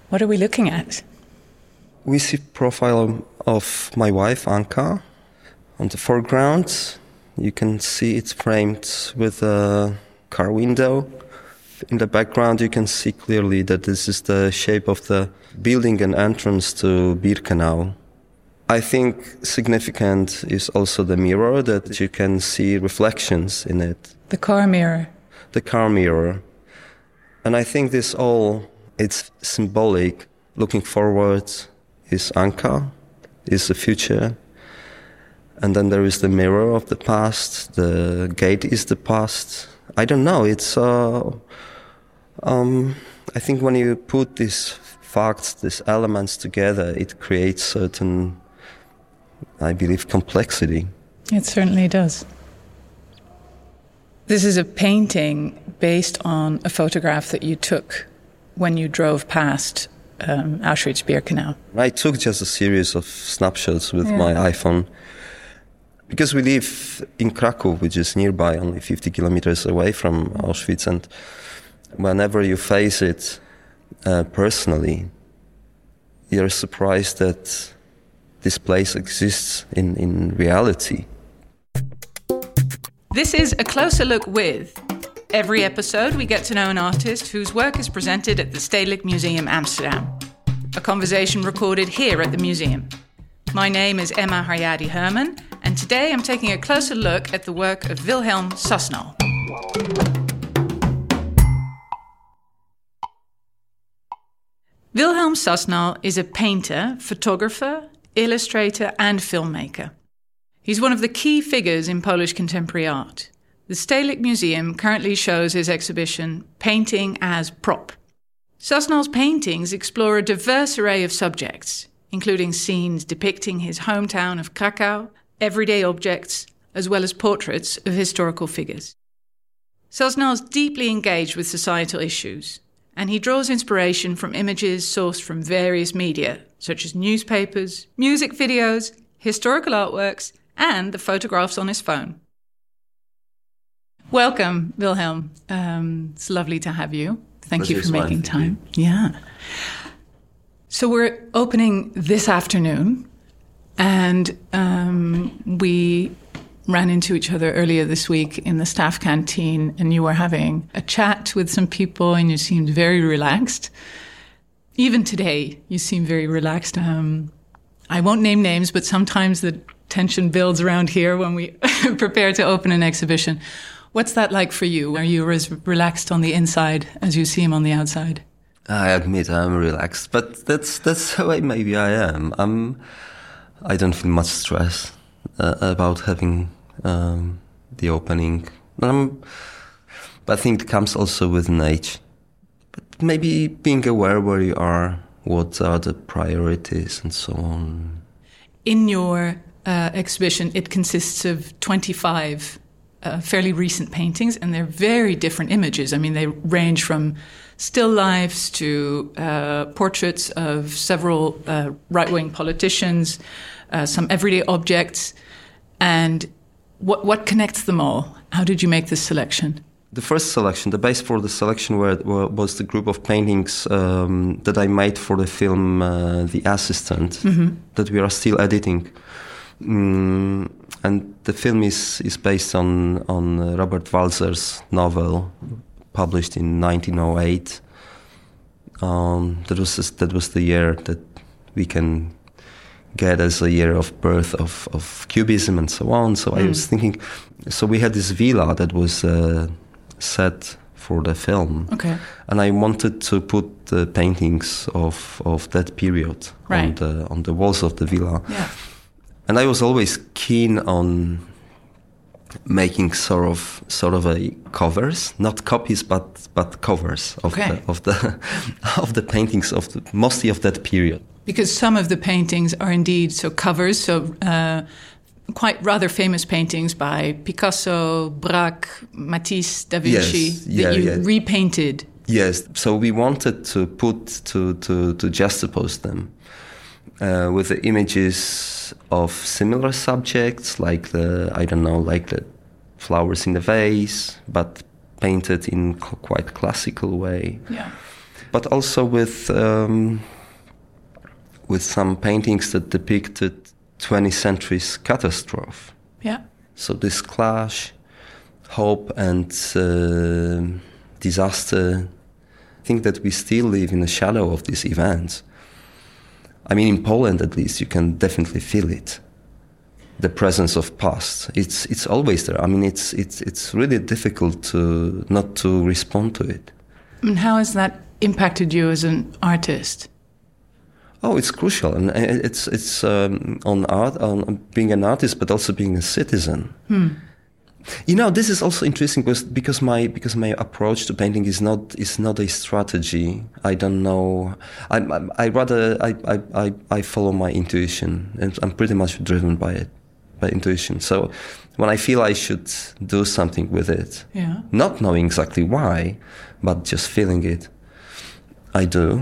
What are we looking at? We see profile of my wife, Anka. On the foreground, you can see it's framed with a car window. In the background, you can see clearly that this is the shape of the building and entrance to Birkenau. I think significant is also the mirror, that you can see reflections in it. The car mirror. The car mirror. And I think this all, it's symbolic. Looking forward is Anka, is the future. And then there is the mirror of the past. The gate is the past. I don't know. It's, I think when you put these facts, these elements together, it creates certain, I believe, complexity. It certainly does. This is a painting based on a photograph that you took when you drove past Auschwitz-Birkenau. I took just a series of snapshots with my iPhone. Because we live in Krakow, which is nearby, only 50 kilometers away from Auschwitz, and whenever you face it personally, you're surprised that this place exists in reality. This is A Closer Look with. Every episode, we get to know an artist whose work is presented at the Stedelijk Museum Amsterdam. A conversation recorded here at the museum. My name is Emma Haryadi Herman, and today I'm taking a closer look at the work of Wilhelm Sasnal. Wilhelm Sasnal is a painter, photographer, illustrator and filmmaker. He's one of the key figures in Polish contemporary art. The Stedelijk Museum currently shows his exhibition Painting as Prop. Sasnal's paintings explore a diverse array of subjects, including scenes depicting his hometown of Krakow, everyday objects, as well as portraits of historical figures. Sasnal's deeply engaged with societal issues, and he draws inspiration from images sourced from various media, such as newspapers, music videos, historical artworks, and the photographs on his phone. Welcome, Wilhelm. It's lovely to have you. Thank you for making time. Yeah. So we're opening this afternoon, and we ran into each other earlier this week in the staff canteen, and you were having a chat with some people, and you seemed very relaxed. Even today, you seem very relaxed. I won't name names, but sometimes the tension builds around here when we prepare to open an exhibition. What's that like for you? Are you as relaxed on the inside as you seem on the outside? I admit I'm relaxed, but that's the way maybe I am. I don't feel much stress about having the opening. But I think it comes also with an age. But maybe being aware where you are, what are the priorities and so on. In your exhibition, it consists of 25 fairly recent paintings, and they're very different images. I mean, they range from still lifes to portraits of several right-wing politicians, some everyday objects. And what connects them all? How did you make this selection? The first selection, the base for the selection was the group of paintings that I made for the film The Assistant, that we are still editing. And the film is based on Robert Walser's novel, published in 1908. That was the year that we can get as a year of birth of Cubism and so on. So I was thinking, so we had this villa that was set for the film. Okay. And I wanted to put the paintings of that period on the walls of the villa. Yeah. And I was always keen on making sort of a covers, not copies, but covers of the paintings of mostly of that period. Because some of the paintings are indeed covers, quite rather famous paintings by Picasso, Braque, Matisse, Da Vinci that you repainted. Yes, so we wanted to to juxtapose them with the images of similar subjects, like the flowers in the vase, but painted in quite classical way. Yeah. but also with some paintings that depicted 20th century's catastrophe. Yeah. So this clash, hope and disaster, I think that we still live in the shadow of these events. I mean, in Poland at least, you can definitely feel it. The presence of past, it's always there. I mean, it's really difficult not to respond to it. And how has that impacted you as an artist? Oh, it's crucial, and it's on art, on being an artist, but also being a citizen. You know, this is also interesting because my approach to painting is not a strategy. I don't know. I follow my intuition, and I'm pretty much driven by it, by intuition. So when I feel I should do something with it, not knowing exactly why, but just feeling it, I do.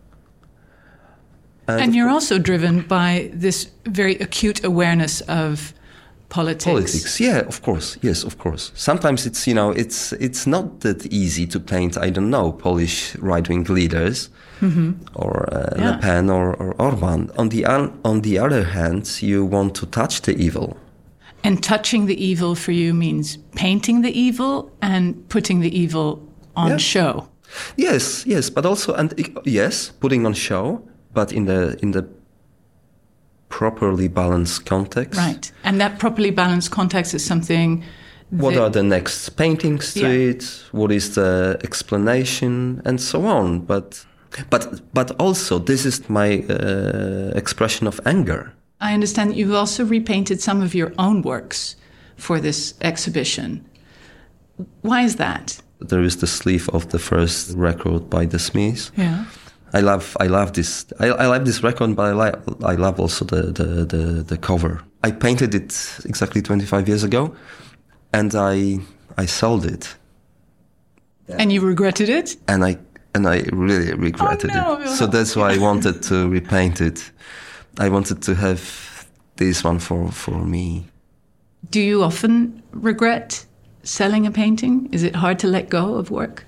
And you're also driven by this very acute awareness of politics. Yeah, of course. Yes, of course. Sometimes it's, you know, it's not that easy to paint, I don't know, Polish right-wing leaders or Le Pen or Orban. On the other hand, you want to touch the evil. And touching the evil for you means painting the evil and putting the evil on show. Yes, but also, putting on show, but in the properly balanced context. Right. And that properly balanced context is something... What are the next paintings to it? What is the explanation? And so on. But also, this is my expression of anger. I understand you've also repainted some of your own works for this exhibition. Why is that? There is the sleeve of the first record by the Smiths. Yeah. I love this. I like this record, but I love also the cover. I painted it exactly 25 years ago, and I sold it. And you regretted it? And I really regretted it. So that's why I wanted to repaint it. I wanted to have this one for me. Do you often regret selling a painting? Is it hard to let go of work?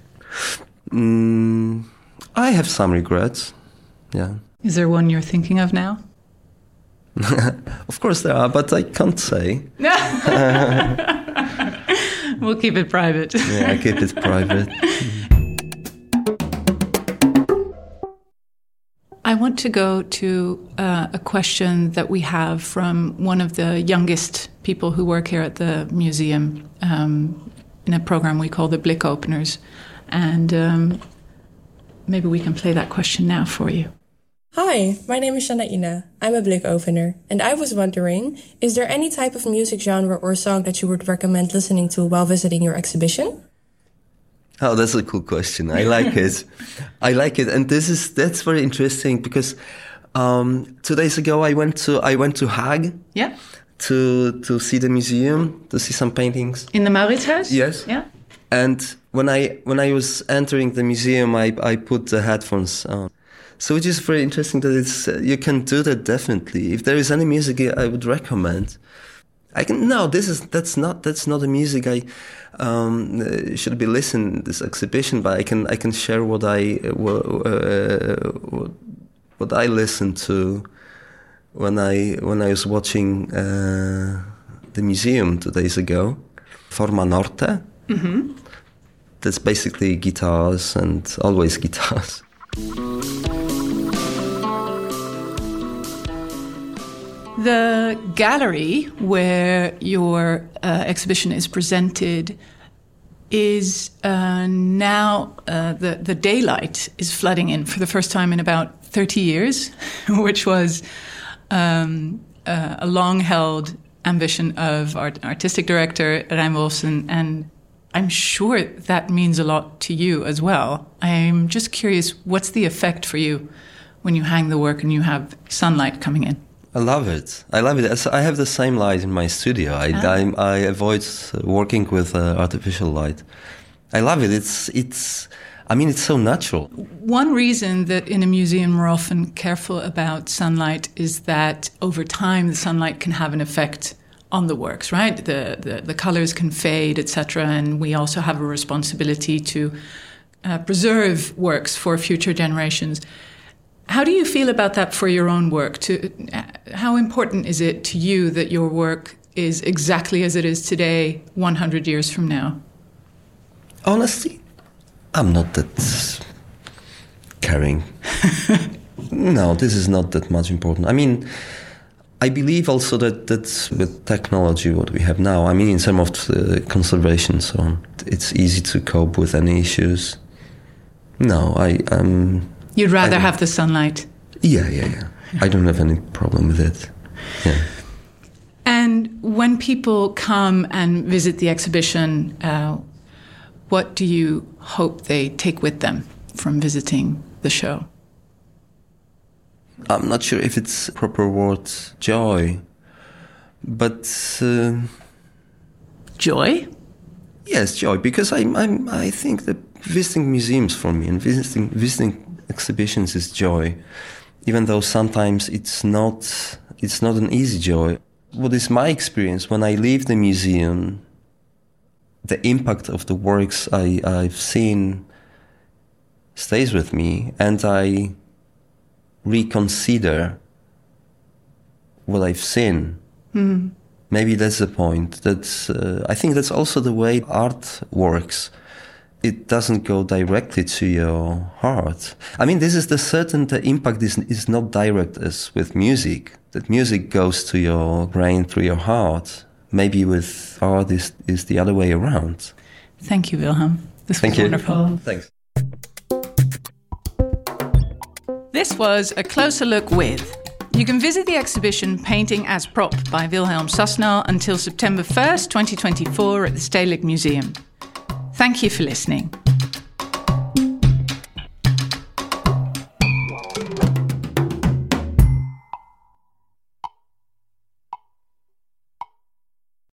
I have some regrets, yeah. Is there one you're thinking of now? Of course there are, but I can't say. We'll keep it private. Yeah, I keep it private. I want to go to a question that we have from one of the youngest people who work here at the museum in a program we call the Blik Openers. And maybe we can play that question now for you. Hi, my name is Shanaina. I'm a Blik Opener, and I was wondering, is there any type of music genre or song that you would recommend listening to while visiting your exhibition? Oh, that's a cool question. I like it. And that's very interesting because 2 days ago I went to Hague. Yeah. To see the museum, to see some paintings. In the Mauritshuis? Yes. Yeah. And when I was entering the museum, I put the headphones on. So it is very interesting that you can do that definitely. If there is any music I would recommend, that's not a music I should be listening to this exhibition, but I can share what I listened to when I was watching the museum 2 days ago. Forma Norte. Mm-hmm. That's basically guitars and always guitars. The gallery where your exhibition is presented is now the daylight is flooding in for the first time in about 30 years, which was a long-held ambition of our artistic director, Rijn Wolfsen, and I'm sure that means a lot to you as well. I'm just curious, what's the effect for you when you hang the work and you have sunlight coming in? I love it. I have the same light in my studio. I avoid working with artificial light. I love it. It's so natural. One reason that in a museum we're often careful about sunlight is that over time the sunlight can have an effect on the works, right? The colors can fade, etc. And we also have a responsibility to preserve works for future generations. How do you feel about that for your own work? How important is it to you that your work is exactly as it is today, 100 years from now? Honestly, I'm not that caring. No, this is not that much important. I mean, I believe also that with technology, what we have now, I mean, in terms of conservation and so on, it's easy to cope with any issues. No, You'd rather have the sunlight? Yeah. I don't have any problem with it. Yeah. And when people come and visit the exhibition, what do you hope they take with them from visiting the show? I'm not sure if it's proper word, joy, but joy. Yes, joy, because I think that visiting museums for me and visiting exhibitions is joy, even though sometimes it's not an easy joy. What is my experience when I leave the museum? The impact of the works I've seen stays with me, and I reconsider what I've seen. Mm. Maybe that's the point. I think that's also the way art works. It doesn't go directly to your heart. I mean, this is the impact is not direct as with music. That music goes to your brain through your heart. Maybe with art is the other way around. Thank you, Wilhelm. This was wonderful. Thanks. This was A Closer Look with. You can visit the exhibition Painting as Prop by Wilhelm Sassnal until September 1st, 2024 at the Stedelijk Museum. Thank you for listening.